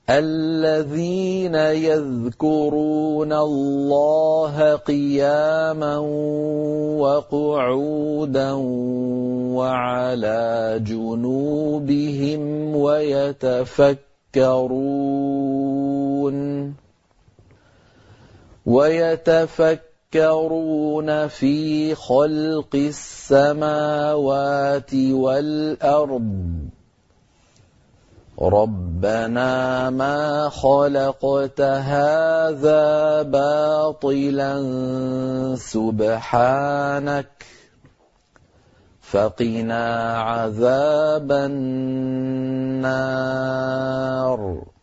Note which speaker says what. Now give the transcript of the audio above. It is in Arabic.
Speaker 1: الذين يذكرون الله قياما وقعودا وعلى جنوبهم ويتفكرون في خلق السماوات والأرض ربنا ما خلقت هذا باطلا سبحانك فقنا عذاب النار